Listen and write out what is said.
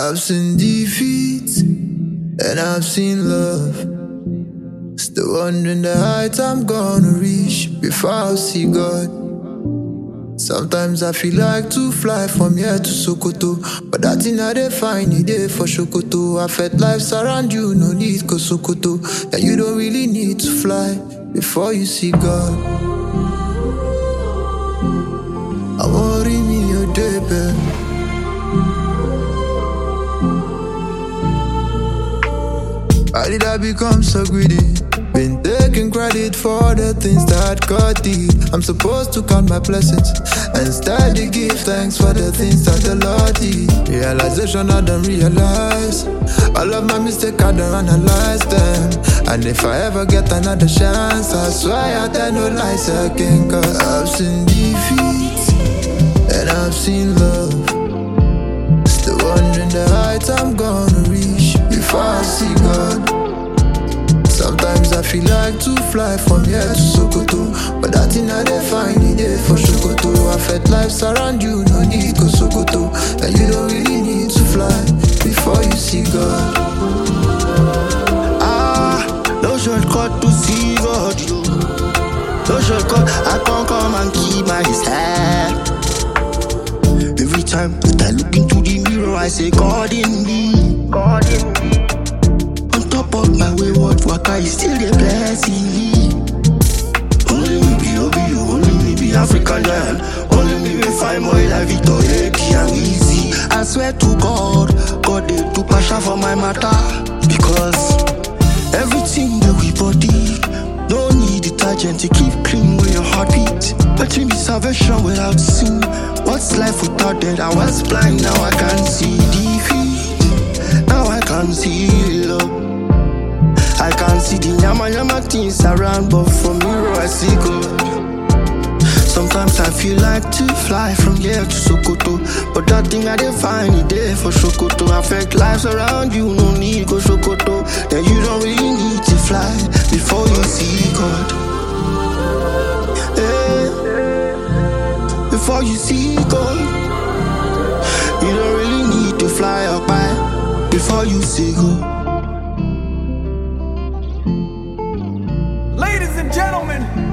I've seen defeat and I've seen love. Still wondering the heights I'm gonna reach before I'll see God. Sometimes I feel like to fly from here to Sokoto, but that thing I dey find it there for Sokoto. I felt life's around you, no need go Sokoto. That you don't really need to fly before you see God. I worry me your day, babe. Why did I become so greedy? Been taking credit for the things that God did. I'm supposed to count my blessings and steady give thanks for the things that the Lord did. Realization I don't realize. All of my mistakes I don't analyze them. And if I ever get another chance, I swear I tell no lies again. Cause I've seen defeat and I've seen love. Still wondering the heights I'm gonna reach before I see God. Sometimes I feel like to fly from here to Sokoto, but that thing I dey find it there for Sokoto. I felt life's around you, no need go Sokoto. And you don't really need to fly before you see God. No shortcut to see God, you. No shortcut, I can't come and keep my head. Every time that I look into the mirror, I say, God in me, God in me. On top of my wayward waka, is still the blessing me. Only me be Obi, only me be African land. Only me will find more life, Victoria, and easy. I swear to God, God they do passion for my matter. Because everything that we body, no need detergent to keep clean with your heartbeat. But me salvation without sin. What's life without death? I was blind, now I can see defeat. Now I can see love. I can see the yama things around, but from mirror I see God. Sometimes I feel like to fly from here to Sokoto, but that thing I didn't find it there for Sokoto. I felt lives around you, no need go Sokoto. Then you don't really need to fly before you see God. Before you see God, you don't really need to fly up high before you see God. Ladies and gentlemen,